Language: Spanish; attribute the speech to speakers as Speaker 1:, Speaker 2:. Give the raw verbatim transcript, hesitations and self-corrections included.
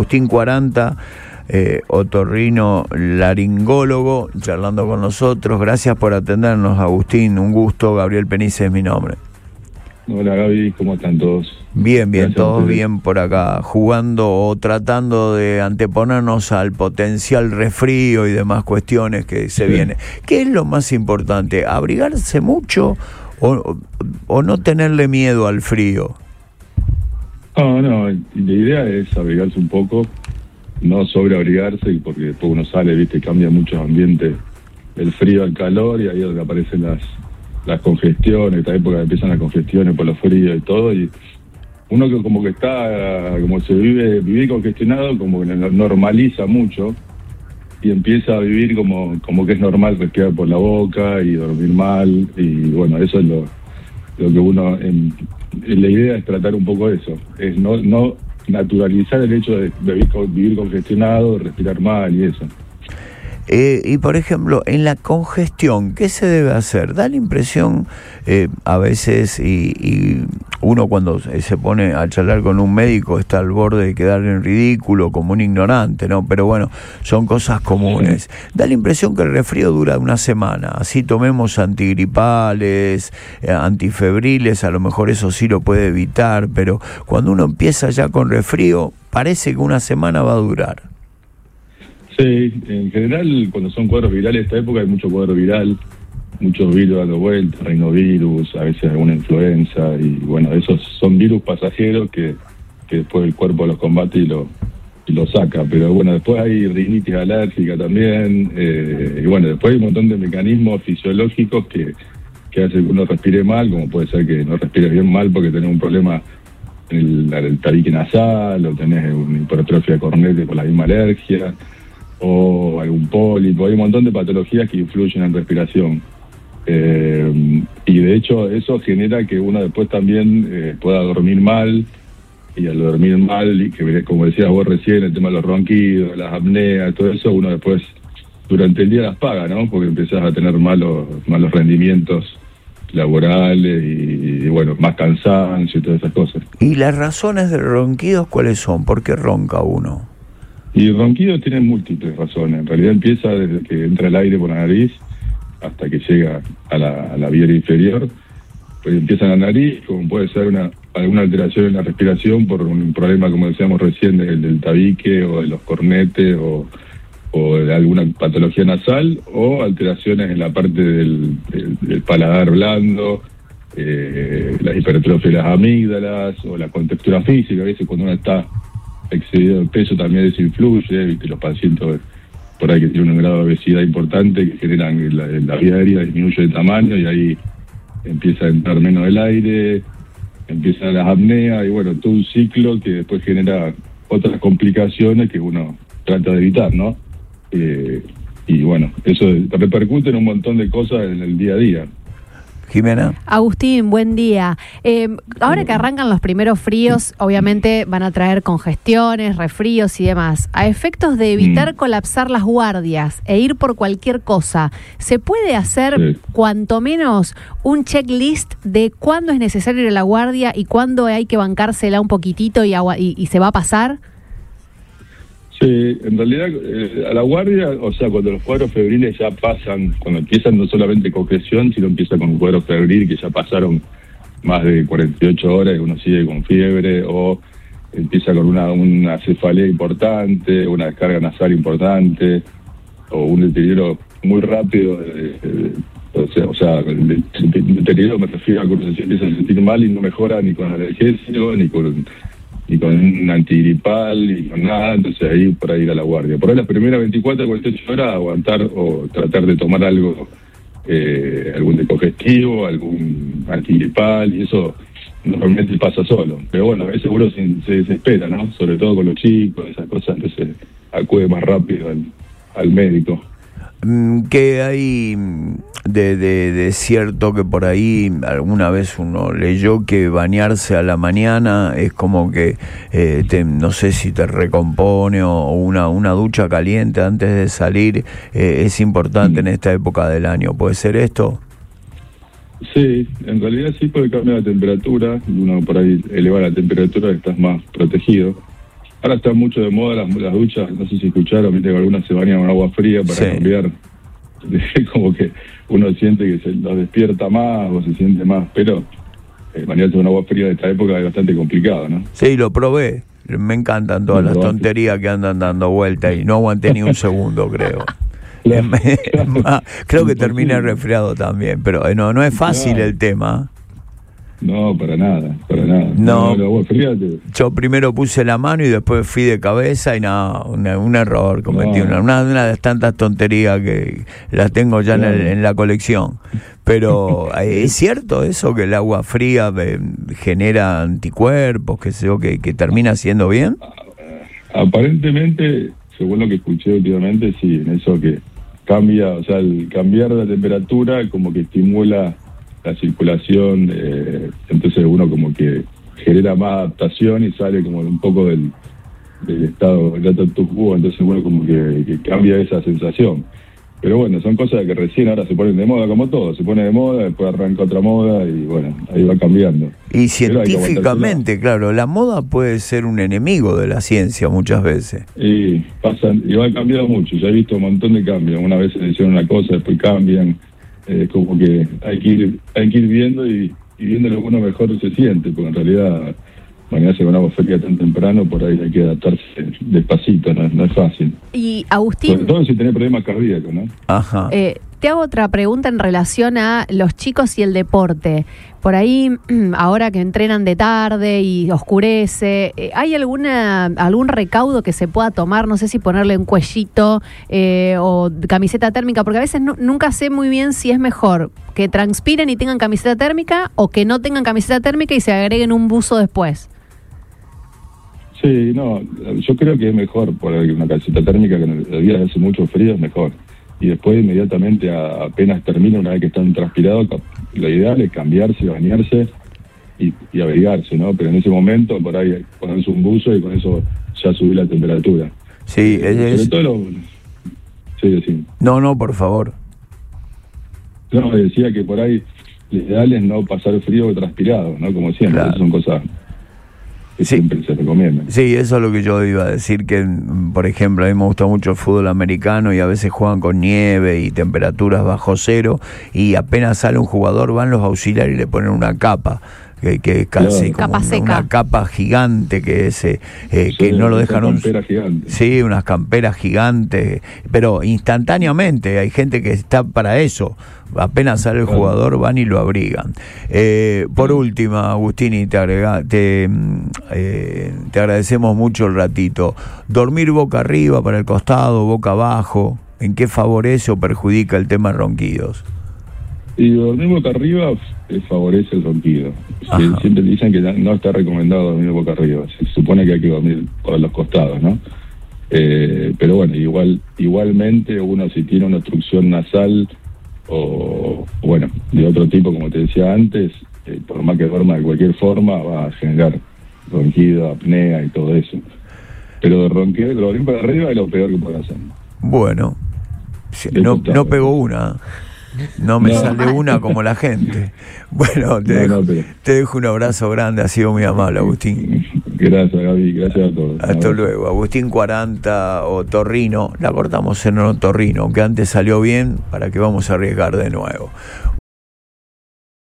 Speaker 1: Agustín Cuaranta, eh, otorrino laringólogo, charlando con nosotros. Gracias por atendernos, Agustín, un gusto. Gabriel Penice es mi nombre.
Speaker 2: Hola Gaby, ¿cómo están todos?
Speaker 1: Bien, bien,
Speaker 2: Gracias,
Speaker 1: todos bien por acá, jugando o tratando de anteponernos al potencial resfrío y demás cuestiones que se
Speaker 2: sí.
Speaker 1: vienen. ¿Qué es lo más importante? ¿Abrigarse mucho o, o no tenerle miedo al frío?
Speaker 2: No, no, la idea es abrigarse un poco, no sobreabrigarse, porque después uno sale, viste, cambia muchos ambientes, el frío al calor, y ahí es donde aparecen las las congestiones, esta época empiezan las congestiones por los fríos y todo, y uno que como que está, como se vive, vivir congestionado, como que normaliza mucho, y empieza a vivir como, como que es normal respirar por la boca y dormir mal, y bueno, eso es lo, lo que uno, en, en la idea es tratar un poco eso, es no, no naturalizar el hecho de, de vivir, vivir congestionado, de respirar mal y eso.
Speaker 1: Eh, y por ejemplo, en la congestión, ¿qué se debe hacer? Da la impresión eh, a veces, y, y uno cuando se pone a charlar con un médico está al borde de quedar en ridículo como un ignorante, ¿no? Pero bueno, son cosas comunes. Da la impresión que el resfrío dura una semana, así tomemos antigripales, eh, antifebriles, a lo mejor eso sí lo puede evitar, pero cuando uno empieza ya con resfrío, parece que una semana va a durar.
Speaker 2: Sí, en general cuando son cuadros virales, esta época hay mucho cuadro viral, muchos virus dando vueltas, rinovirus, a veces alguna influenza, y bueno, esos son virus pasajeros que, que después el cuerpo los combate y lo, y lo saca, pero bueno, después hay rinitis alérgica también, eh, y bueno, después hay un montón de mecanismos fisiológicos que, que hacen que uno respire mal, como puede ser que no respires bien mal porque tenés un problema en el, el tabique nasal, o tenés una hipertrofia de cornete por la misma alergia, o algún pólipo, hay un montón de patologías que influyen en respiración. Eh, y de hecho eso genera que uno después también eh, pueda dormir mal, y al dormir mal, y que como decías vos recién, el tema de los ronquidos, las apneas, todo eso, uno después durante el día las paga, ¿no? Porque empezás a tener malos, malos rendimientos laborales y, y bueno, más cansancio y todas esas cosas.
Speaker 1: ¿Y las razones de ronquidos cuáles son? ¿Por qué ronca uno?
Speaker 2: Y el ronquido tiene múltiples razones. En realidad empieza desde que entra el aire por la nariz hasta que llega a la, a la vía inferior. Pues empieza en la nariz, como puede ser una alguna alteración en la respiración por un problema, como decíamos recién, del, del tabique o de los cornetes o, o de alguna patología nasal, o alteraciones en la parte del, del, del paladar blando, eh, la hipertrofia de las amígdalas o la contextura física. A veces cuando uno está excedido de peso también eso influye, ¿viste? Los pacientes por ahí que tienen un grado de obesidad importante, que generan la, la vía aérea disminuye de tamaño y ahí empieza a entrar menos el aire, empiezan las apneas y bueno, todo un ciclo que después genera otras complicaciones que uno trata de evitar, ¿no? Eh, y bueno, eso repercute en un montón de cosas en el día a día.
Speaker 1: Jimena.
Speaker 3: Agustín, buen día. Eh, ahora que arrancan los primeros fríos, obviamente van a traer congestiones, resfríos y demás. A efectos de evitar mm. colapsar las guardias e ir por cualquier cosa, ¿se puede hacer sí. cuanto menos un checklist de cuándo es necesario ir a la guardia y cuándo hay que bancársela un poquitito y, agua, y, y se va a pasar?
Speaker 2: Sí, en realidad eh, a la guardia, o sea, cuando los cuadros febriles ya pasan, cuando empiezan no solamente congestión, sino empieza con un cuadro febril que ya pasaron más de cuarenta y ocho horas y uno sigue con fiebre, o empieza con una, una cefalea importante, una descarga nasal importante, o un deterioro muy rápido, eh, eh, o sea, o sea el deterioro me refiero a que uno se empieza a sentir mal y no mejora ni con analgésico, ni con... ni con un antigripal, ni con nada, entonces ahí por ahí ir a la guardia. Por ahí las primeras veinticuatro a cuarenta y ocho horas aguantar o tratar de tomar algo, eh, algún decongestivo, algún antigripal, y eso normalmente pasa solo. Pero bueno, a veces uno se, se desespera, ¿no? Sobre todo con los chicos, esas cosas, entonces acude más rápido al, al médico.
Speaker 1: ¿Qué hay de, de, de cierto que por ahí alguna vez uno leyó que bañarse a la mañana es como que, eh, te, no sé si te recompone o una, una ducha caliente antes de salir eh, es importante en esta época del año? ¿Puede ser esto?
Speaker 2: Sí, en realidad sí, puede cambiar la temperatura, uno por ahí eleva la temperatura, estás más protegido. ahora está mucho de moda las, las duchas, no sé si escucharon, viste que algunas se bañan con agua fría para
Speaker 1: sí.
Speaker 2: cambiar, como que uno siente que se lo despierta más o se siente más, pero eh, bañarse con agua fría de esta época es bastante complicado, ¿no?
Speaker 1: Sí, lo probé, me encantan todas las tonterías que andan dando vuelta y no aguanté ni un segundo, creo. Claro, claro. Creo que terminé resfriado también, pero no, no es fácil claro. el tema.
Speaker 2: No, para nada, para nada.
Speaker 1: No,
Speaker 2: no, no fíjate.
Speaker 1: Yo primero puse la mano y después fui de cabeza y nada, no, un, un error, cometí no. una, una, una de las tantas tonterías que las tengo ya claro. en, el, en la colección. Pero es cierto eso que el agua fría eh, genera anticuerpos, que sé yo, que, que termina siendo bien.
Speaker 2: Aparentemente, según lo que escuché últimamente, sí, en eso que cambia, o sea, el cambiar la temperatura como que estimula la circulación, eh, entonces uno como que genera más adaptación y sale como un poco del, del estado del status quo, entonces uno como que, que cambia esa sensación. Pero bueno, son cosas que recién ahora se ponen de moda, como todo, se pone de moda, después arranca otra moda y bueno, ahí va cambiando.
Speaker 1: Y científicamente, claro, la moda puede ser un enemigo de la ciencia muchas veces.
Speaker 2: Y pasan, y va cambiando mucho, ya he visto un montón de cambios, una vez se hicieron una cosa, después cambian. Es eh, como que hay que ir hay que ir viendo y, y viendo lo que uno mejor se siente, porque en realidad bañarse con agua fría tan temprano, por ahí hay que adaptarse despacito, no, no es fácil.
Speaker 3: Y Agustín...
Speaker 2: Sobre todo si tenés problemas cardíacos, ¿no?
Speaker 1: Ajá.
Speaker 3: Eh, te hago otra pregunta en relación a los chicos y el deporte. Por ahí, ahora que entrenan de tarde y oscurece, ¿hay alguna algún recaudo que se pueda tomar? No sé si ponerle un cuellito eh, o camiseta térmica, porque a veces no, nunca sé muy bien si es mejor que transpiren y tengan camiseta térmica o que no tengan camiseta térmica y se agreguen un buzo después.
Speaker 2: Sí, no, yo creo que es mejor poner una camiseta térmica, que en el día hace mucho frío es mejor. Y después inmediatamente a, apenas termina, una vez que están transpirados, lo ideal es cambiarse, bañarse y, y abrigarse, ¿no? Pero en ese momento por ahí ponerse un buzo y con eso ya subir la temperatura.
Speaker 1: Sí, es...
Speaker 2: Sobre todo lo... Sí, sí.
Speaker 1: No, no, por favor.
Speaker 2: No, decía que por ahí lo ideal es no pasar frío o transpirado, ¿no? Como siempre, claro. Esas son cosas... que sí. Siempre se recomienda.
Speaker 1: Sí, eso es lo que yo iba a decir, que por ejemplo a mí me gusta mucho el fútbol americano y a veces juegan con nieve y temperaturas bajo cero y apenas sale un jugador van los auxiliares y le ponen una capa que, que es casi
Speaker 3: claro.
Speaker 1: como
Speaker 3: capa
Speaker 1: una, una capa gigante que es eh, eh,
Speaker 2: sí,
Speaker 1: que no lo dejan
Speaker 2: un
Speaker 1: sí, unas camperas gigantes, pero instantáneamente hay gente que está para eso. Apenas sale el claro. jugador van y lo abrigan. Eh, por último, Agustín, y te, agrega, te, eh, te agradecemos mucho el ratito. ¿Dormir boca arriba, para el costado, boca abajo? ¿En qué favorece o perjudica el tema ronquidos?
Speaker 2: Y dormir boca arriba eh, favorece el ronquido. Sí, siempre dicen que no está recomendado dormir boca arriba. Se supone que hay que dormir por los costados, ¿no? Eh, pero bueno, igual igualmente uno si tiene una obstrucción nasal o bueno, de otro tipo, como te decía antes, eh, por más que duerma de cualquier forma, va a generar ronquido, apnea y todo eso. Pero de ronquido, dormir para arriba es lo peor que puede hacer.
Speaker 1: Bueno, no, no pegó una. No me no. sale una como la gente. Bueno, te, no, dejo, no, pero... te dejo un abrazo grande, ha sido muy amable, Agustín.
Speaker 2: Gracias, Gaby, gracias a todos.
Speaker 1: Hasta luego. Agustín cuarenta o Torrino, la cortamos en Torrino, aunque antes salió bien, para que vamos a arriesgar de nuevo.